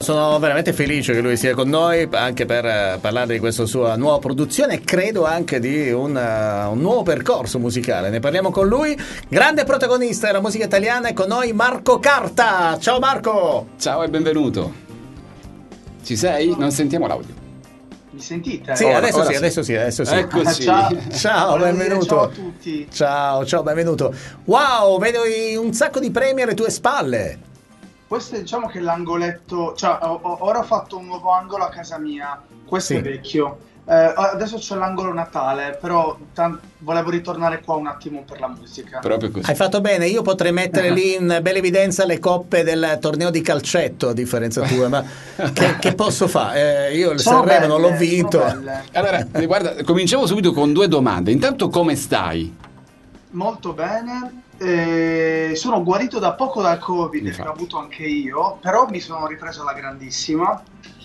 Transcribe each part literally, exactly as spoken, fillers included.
sono veramente felice che lui sia con noi anche per uh, parlare di questa sua nuova produzione e credo anche di un, uh, un nuovo percorso musicale. Ne parliamo con lui, grande protagonista della musica italiana, è con noi Marco Carta. Ciao Marco! Ciao e benvenuto. Ci sei? Non sentiamo l'audio. Mi sentite? Sì, ora, adesso, ora sì, sì, adesso sì, adesso sì. Eccoci. Ciao, ciao, benvenuto. Ciao a tutti. Ciao, ciao, benvenuto. Wow, vedo un sacco di premi alle tue spalle. Questo è, diciamo che l'angoletto, cioè ho, ho, ora ho fatto un nuovo angolo a casa mia, questo Sì. è vecchio, eh, adesso c'è l'angolo Natale, però tan- volevo ritornare qua un attimo per la musica. Proprio così. Hai fatto bene, io potrei mettere lì in bella evidenza le coppe del torneo di calcetto a differenza tua, ma che, che posso fare? Eh, io il Sono Sanremo non l'ho belle, vinto. sono belle. Allora, guarda, cominciamo subito con due domande. Intanto, come stai? Molto bene, eh, sono guarito da poco dal Covid, Infatti. che ho avuto anche io, però mi sono ripreso alla grandissima.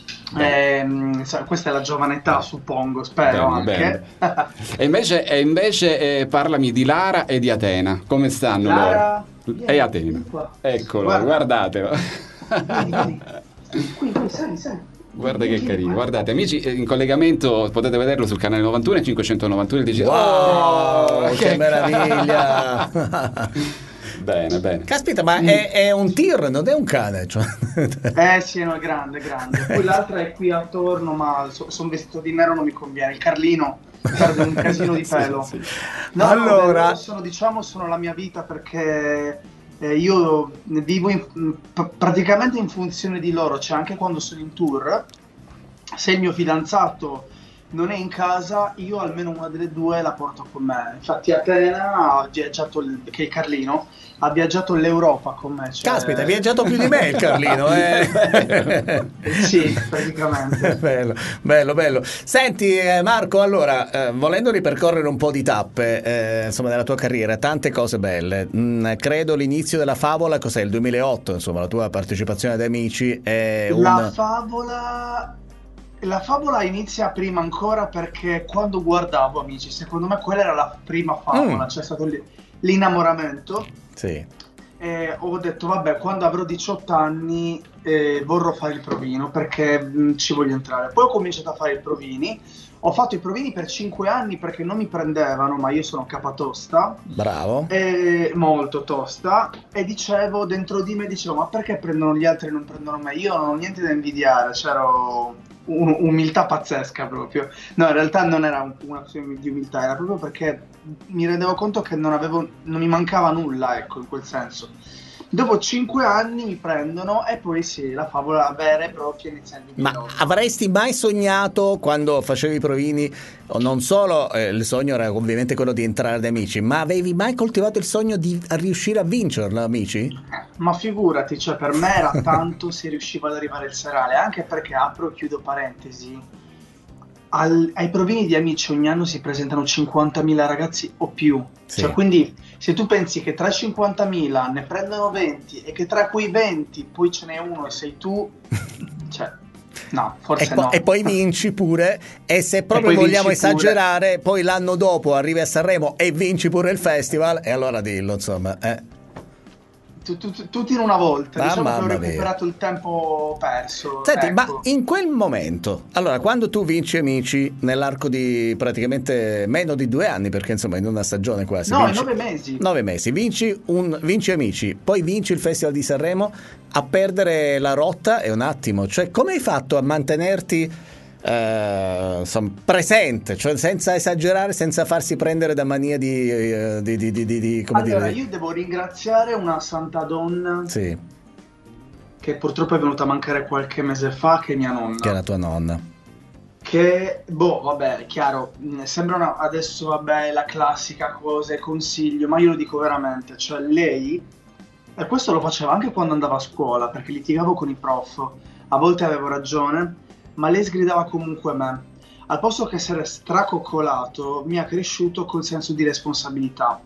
Eh, sa- questa è la giovane età, suppongo, spero Bene, anche. E invece, e invece eh, parlami di Lara e di Atena. Come stanno Lara, loro? vieni, E Atena. vieni qua. Eccolo, Guarda. guardatelo. Vieni, vieni. Qui, qui, sali, sali. Guarda che Vieni, carino, guarda. guardate amici, eh, in collegamento potete vederlo sul canale novantuno e cinquecentonovantuno il digitale. Wow, che, che meraviglia! Bene, bene. Caspita, ma è, è un tir, non è un cane, cioè. Eh sì, no, è grande, grande. Poi l'altra è qui attorno, ma so- sono vestito di nero, non mi conviene. Il Carlino perde un casino di Sì, pelo. sì. No, Allora- no, beh, sono, diciamo, sono la mia vita perché eh, io vivo in- pr- praticamente in funzione di loro, cioè anche quando sono in tour, se il mio fidanzato non è in casa, io almeno una delle due la porto con me. Infatti Atena ha viaggiato, il- che è Carlino, ha viaggiato l'Europa con me. Cioè... Caspita, ha viaggiato più di me il Carlino, eh? Sì, praticamente. Bello, bello, bello. Senti eh, Marco, allora, eh, volendo ripercorrere un po' di tappe, eh, insomma, della tua carriera, tante cose belle. Mm, credo l'inizio della Favola, cos'è, il duemilaotto, insomma, la tua partecipazione ad Amici è un... La favola... La favola inizia prima ancora perché quando guardavo Amici, secondo me quella era la prima favola, Mm. c'è stato l- l'innamoramento. Sì. E ho detto vabbè, quando avrò diciotto anni eh, vorrò fare il provino perché mh, ci voglio entrare. Poi ho cominciato a fare i provini, ho fatto i provini per cinque anni perché non mi prendevano, ma io sono capatosta, Bravo. e molto tosta, e dicevo dentro di me, dicevo ma perché prendono gli altri e non prendono me? Io non ho niente da invidiare, c'ero un- umiltà pazzesca proprio. No, in realtà non era un- un'azione di umiltà, era proprio perché mi rendevo conto che non avevo, non mi mancava nulla, ecco, in quel senso. Dopo cinque anni mi prendono e poi sì, la favola vera e propria inizia nel Ma duemilaotto. avresti mai sognato, quando facevi i provini, o non solo eh, il sogno era ovviamente quello di entrare ad Amici, ma avevi mai coltivato il sogno di riuscire a vincerlo, Amici? Ma figurati, cioè per me era tanto se riusciva ad arrivare il serale, anche perché, apro e chiudo parentesi, al- ai provini di Amici ogni anno si presentano cinquantamila ragazzi o più. Sì. Cioè, quindi se tu pensi che tra i cinquantamila ne prendono venti e che tra quei venti poi ce n'è uno e sei tu, cioè no, E, forse po- no. e poi vinci pure, e se proprio poi vogliamo vinci pure. esagerare, poi l'anno dopo arrivi a Sanremo e vinci pure il festival, e allora dillo, insomma. Eh. Tu- tu- tu- Tutti in una volta, Ah, diciamo che ho mamma mia. recuperato il tempo perso. Senti, ecco. ma in quel momento, allora, quando tu vinci Amici nell'arco di praticamente meno di due anni, perché insomma in una stagione quasi, No, in vinci- nove mesi. nove mesi, vinci, un, vinci Amici, poi vinci il Festival di Sanremo, a perdere la rotta è un attimo, cioè come hai fatto a mantenerti eh, insomma, presente, cioè senza esagerare, senza farsi prendere da mania di, eh, di, di, di, di- di- come Allora, dire, io devo ringraziare una santa donna sì, che purtroppo è venuta a mancare qualche mese fa, che è mia nonna. che è la tua nonna. Che, boh, vabbè, è chiaro, mh, sembra una- adesso, vabbè, la classica cosa, consiglio, ma io lo dico veramente, cioè lei, e questo lo faceva anche quando andava a scuola, perché litigavo con i prof, a volte avevo ragione, ma lei sgridava comunque me. Al posto che essere stracoccolato, mi ha cresciuto col senso di responsabilità.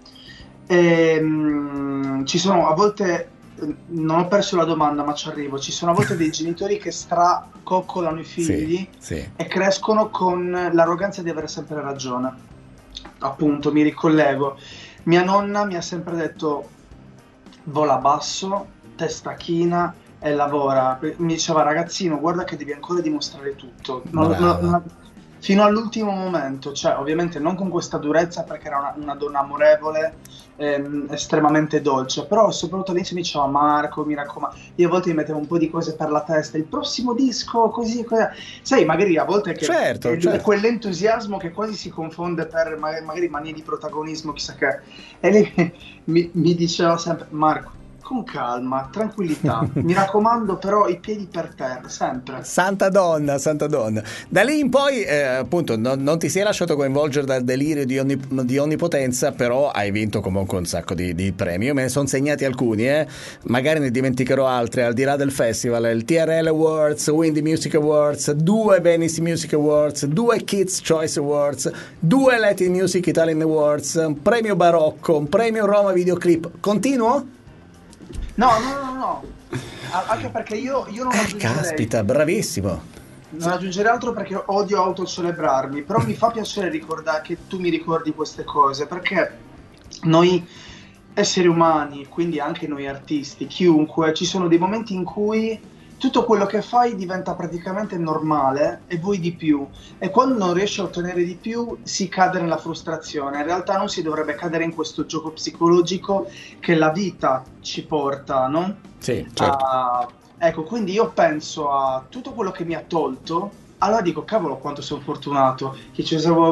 E, mh, ci sono a volte, eh, non ho perso la domanda, ma ci arrivo, ci sono a volte dei genitori che stracoccolano i figli Sì, sì. e crescono con l'arroganza di avere sempre ragione. Appunto, mi ricollego. Mia nonna mi ha sempre detto: vola basso, testa china, e lavora, mi diceva ragazzino guarda che devi ancora dimostrare tutto, non, Brava. non- non- fino all'ultimo momento, cioè ovviamente non con questa durezza perché era una, una donna amorevole, ehm, estremamente dolce, però soprattutto all'inizio mi diceva Marco mi raccomando, io a volte mi mettevo un po' di cose per la testa, il prossimo disco così, così. Sai magari a volte che Certo, è, certo. è quell'entusiasmo che quasi si confonde per magari, magari manie di protagonismo, chissà che, e lei mi, mi diceva sempre Marco con calma, tranquillità, mi raccomando però i piedi per terra, sempre. Santa donna, santa donna. Da lì in poi, eh, appunto, non, non ti sei lasciato coinvolgere dal delirio di, onni- di onnipotenza, però hai vinto comunque un sacco di, di premi. Io me ne sono segnati alcuni, eh. Magari ne dimenticherò altri, al di là del festival. Il T R L Awards, Windy Music Awards, due Venice Music Awards, due Kids Choice Awards, due Latin Music Italian Awards, un premio Barocco, un premio Roma Videoclip. Continuo? No, no, no, no, A- anche perché io, io non Eh, aggiungerei, caspita, bravissimo. non aggiungerei altro perché odio autocelebrarmi, però mi fa piacere ricordare che tu mi ricordi queste cose, perché noi esseri umani, quindi anche noi artisti, chiunque, ci sono dei momenti in cui tutto quello che fai diventa praticamente normale e vuoi di più, e quando non riesci a ottenere di più si cade nella frustrazione. In realtà non si dovrebbe cadere in questo gioco psicologico che la vita ci porta, no? Sì, certo. Ah, ecco, quindi io penso a tutto quello che mi ha tolto, allora dico, cavolo, quanto sono fortunato, che ci sono...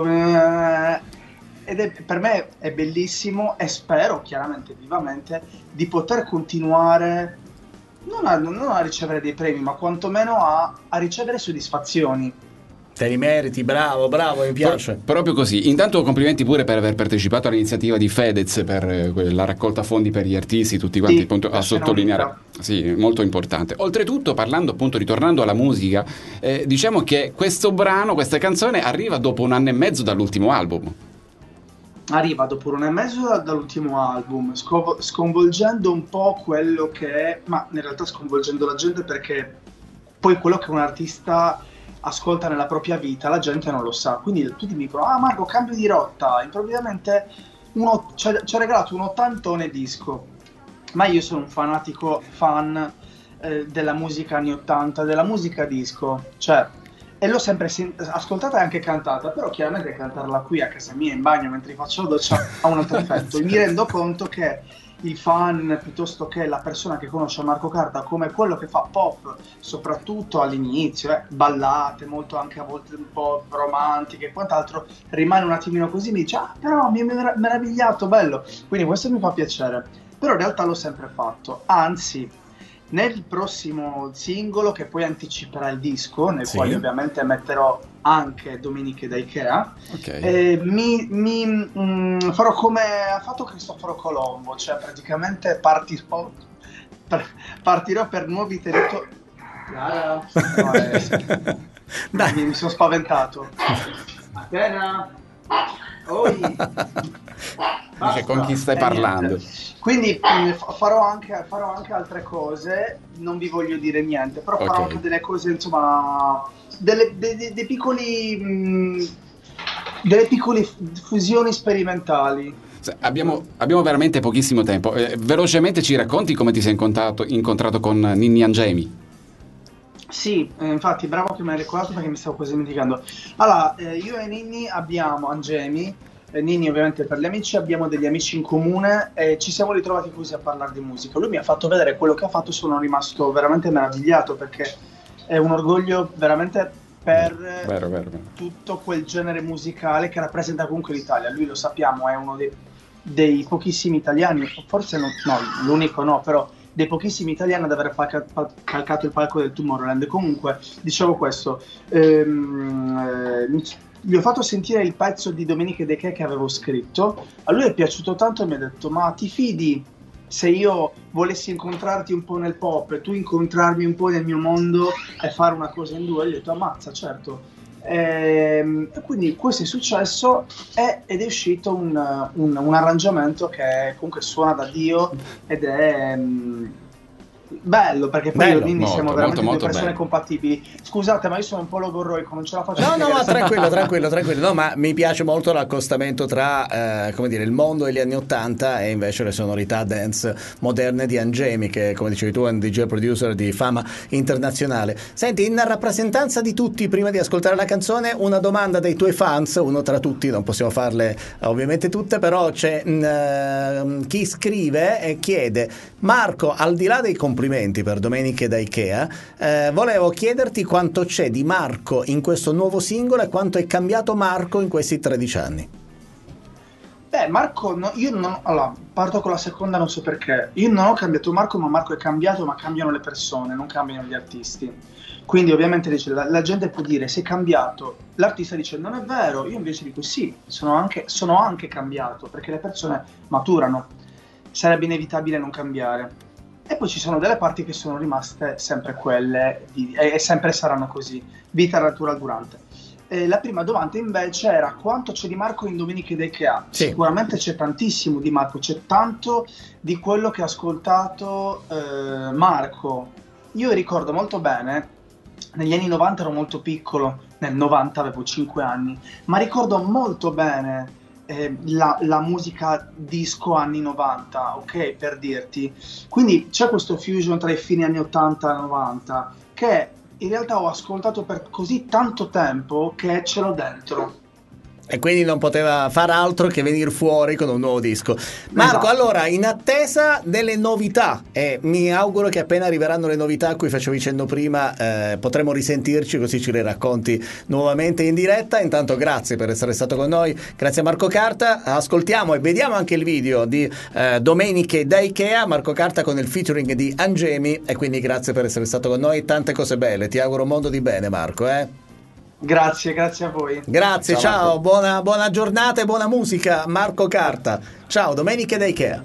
ed è, per me è bellissimo e spero, chiaramente, vivamente, di poter continuare non a, non a ricevere dei premi, ma quantomeno a, a ricevere soddisfazioni. Te li meriti, bravo, bravo, mi piace. Pro- proprio così. Intanto complimenti pure per aver partecipato all'iniziativa di Fedez per eh, la raccolta fondi per gli artisti, tutti quanti, Sì, appunto, a la scena sottolineare. unica. Sì, molto importante. Oltretutto, parlando appunto, ritornando alla musica, eh, diciamo che questo brano, questa canzone arriva dopo un anno e mezzo dall'ultimo album. Arriva dopo un anno e mezzo da- dall'ultimo album, sconvo- sconvolgendo un po' quello che è, ma in realtà sconvolgendo la gente perché poi quello che un artista ascolta nella propria vita la gente non lo sa. Quindi tutti mi dicono, ah Marco, cambio di rotta, improvvisamente uno ci ha, ci ha regalato un ottantone disco, ma io sono un fanatico fan eh, della musica anni ottanta, della musica disco, cioè, e l'ho sempre sen- ascoltata e anche cantata, però chiaramente cantarla qui a casa mia in bagno mentre faccio la doccia ha un altro effetto. E mi rendo conto che il fan, piuttosto che la persona che conosce Marco Carta come quello che fa pop, soprattutto all'inizio, eh, ballate, molto anche a volte un po' romantiche e quant'altro, rimane un attimino così, mi dice, ah però mi è mer- meravigliato, bello, quindi questo mi fa piacere, però in realtà l'ho sempre fatto, anzi nel prossimo singolo che poi anticiperà il disco, nel Sì. quale ovviamente metterò anche Domeniche da Ikea, Ok. eh, mi, mi, mm, farò come ha fatto Cristoforo Colombo, cioè praticamente partirò per, partirò per nuovi territori. No, eh, Dai. mi, mi sono spaventato. Appena. Oi. Dice, con chi stai Eh, parlando? niente. Quindi mh, fa- farò anche, farò anche altre cose, non vi voglio dire niente, però farò Ok. anche delle cose, insomma, delle, de- de- dei piccoli, mh, delle piccole f- fusioni sperimentali. Se- Abbiamo, abbiamo veramente pochissimo tempo. Eh, velocemente ci racconti come ti sei incontrato, incontrato con Ninni Angemi? Sì, eh, infatti, bravo che mi hai ricordato perché mi stavo quasi dimenticando. Allora, eh, io e Ninni abbiamo, Angemi, eh, Ninni ovviamente per gli amici, abbiamo degli amici in comune e ci siamo ritrovati così a parlare di musica. Lui mi ha fatto vedere quello che ha fatto, sono rimasto veramente meravigliato perché è un orgoglio veramente per Vero, vero, vero. tutto quel genere musicale che rappresenta comunque l'Italia. Lui, lo sappiamo, è uno dei, dei pochissimi italiani, forse non, no, l'unico no, però dei pochissimi italiani ad aver palca- pal- calcato il palco del Tomorrowland. E comunque, dicevo questo, ehm, eh, mi- gli ho fatto sentire il pezzo di Domeniche De Che che avevo scritto, a lui è piaciuto tanto e mi ha detto, ma ti fidi se io volessi incontrarti un po' nel pop e tu incontrarmi un po' nel mio mondo e fare una cosa in due? E gli ho detto, ammazza, certo. Ehm, E quindi questo è successo e- ed è uscito un, un- un arrangiamento che comunque suona da Dio ed è, mm, Bello, perché poi Bello, io e Ninni molto, siamo veramente molto, due molto persone bello. compatibili. Scusate, ma io sono un po' logorroico, non ce la faccio. No, a no, ma spiegare. tranquillo, tranquillo, tranquillo, tranquillo. No, ma mi piace molto l'accostamento tra, eh, come dire, il mondo degli anni ottanta e invece le sonorità dance moderne di Angemi, che, come dicevi tu, è un D J producer di fama internazionale. Senti, in rappresentanza di tutti, prima di ascoltare la canzone, una domanda dei tuoi fans, uno tra tutti, non possiamo farle ovviamente tutte, però c'è mh, eh, chi scrive e chiede: Marco, al di là dei complimenti per Domeniche da Ikea, eh, volevo chiederti quanto c'è di Marco in questo nuovo singolo e quanto è cambiato Marco in questi tredici anni. Beh, Marco, no, io non. Allora, parto con la seconda, non so perché. Io non ho cambiato Marco, ma Marco è cambiato, ma cambiano le persone, non cambiano gli artisti. Quindi, ovviamente, dice, la, la gente può dire sei cambiato. L'artista dice non è vero. Io invece dico sì, sono anche, sono anche cambiato, perché le persone maturano. Sarebbe inevitabile non cambiare. E poi ci sono delle parti che sono rimaste sempre quelle, di, e, e sempre saranno così. Vita natural durante. Eh, la prima domanda invece era quanto c'è di Marco in Domeniche da Ikea. Sì. Sicuramente c'è tantissimo di Marco, c'è tanto di quello che ha ascoltato eh, Marco. Io ricordo molto bene, negli anni novanta ero molto piccolo, nel novanta avevo cinque anni, ma ricordo molto bene eh, la, la musica disco anni novanta, ok, per dirti. Quindi c'è questo fusion tra i fine anni ottanta e novanta che in realtà ho ascoltato per così tanto tempo che ce l'ho dentro. E quindi non poteva far altro che venire fuori con un nuovo disco. Marco, Esatto. allora, in attesa delle novità, e mi auguro che appena arriveranno le novità a cui facevo cenno prima, eh, potremo risentirci, così ce le racconti nuovamente in diretta. Intanto grazie per essere stato con noi, grazie a Marco Carta. Ascoltiamo e vediamo anche il video di eh, Domeniche da Ikea, Marco Carta con il featuring di Angemi, e quindi grazie per essere stato con noi, tante cose belle, ti auguro un mondo di bene, Marco, eh? Grazie, grazie a voi. Grazie, ciao, ciao buona, buona giornata e buona musica, Marco Carta. Ciao, Domeniche da Ikea.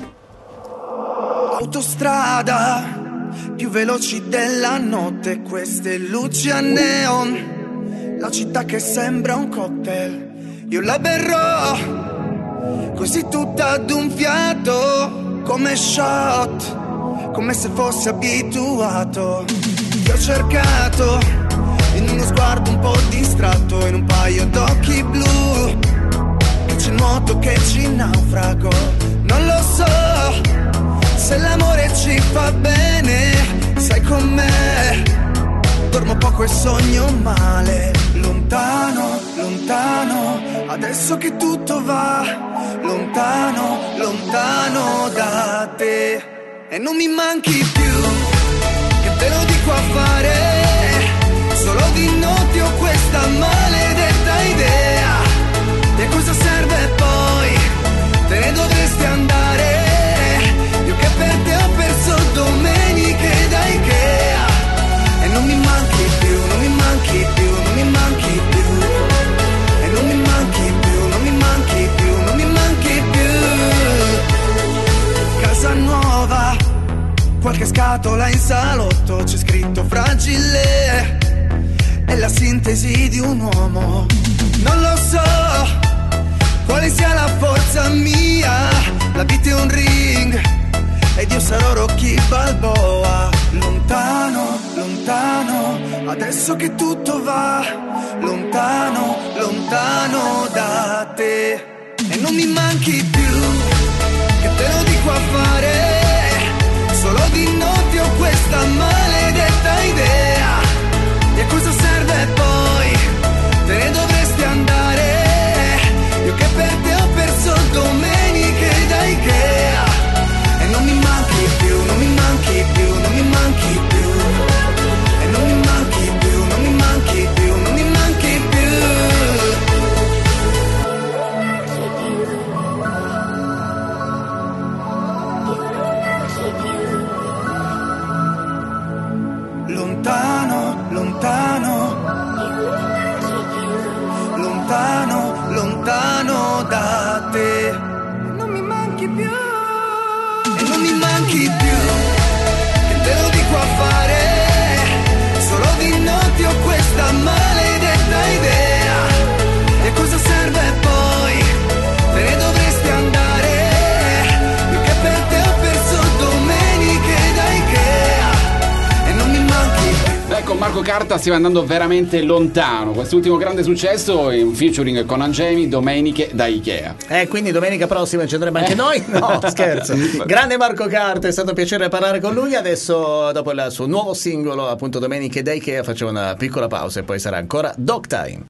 Autostrada, più veloci della notte, queste luci a neon, la città che sembra un cocktail, io la berrò, così tutta ad un fiato, come shot, come se fossi abituato. Ti ho cercato in uno sguardo un po' distratto, in un paio d'occhi blu, che c'è nuoto, che ci naufrago. Non lo so se l'amore ci fa bene, sai com'è, dormo poco e sogno male. Lontano, lontano, adesso che tutto va, lontano, lontano da te. E non mi manchi più, che te lo dico a fare, solo di notte ho questa maledetta idea. E cosa serve poi? Te ne dovresti andare. Io che per te ho perso Domeniche da Ikea. E non mi manchi più, non mi manchi più, non mi manchi più. E non mi manchi più, non mi manchi più, non mi manchi più. Casa nuova, qualche scatola in salotto, c'è scritto fragile, è la sintesi di un uomo. Non lo so quale sia la forza mia, la vita è un ring ed io sarò Rocky Balboa. Lontano, lontano, adesso che tutto va, lontano, lontano da te. E non mi manchi più, che te lo dico a fare, solo di notte ho questa maledetta idea. E cosa serve poi? Te ne dovresti andare. Io che per te ho perso Domeniche da Ikea. E non mi manchi più, non mi manchi più, non mi manchi più. E non mi manchi più, non mi manchi più, non mi manchi più. Lontano, lontano, lontano, lontano da te. Non mi manchi più, e non mi manchi più, che te lo dico a fare, solo di notte ho questa maledetta idea. E cosa serve poi? Te ne dovresti andare. Io che per te ho perso Domeniche da Ikea. Marco Carta stiamo andando veramente lontano. Quest'ultimo grande successo è un featuring con Angemi, Domeniche da Ikea. Eh, quindi domenica prossima ci andremo anche noi? No, scherzo. Grande Marco Carta, è stato un piacere parlare con lui. Adesso, dopo il suo nuovo singolo, appunto Domeniche da Ikea, facciamo una piccola pausa e poi sarà ancora Dog Time.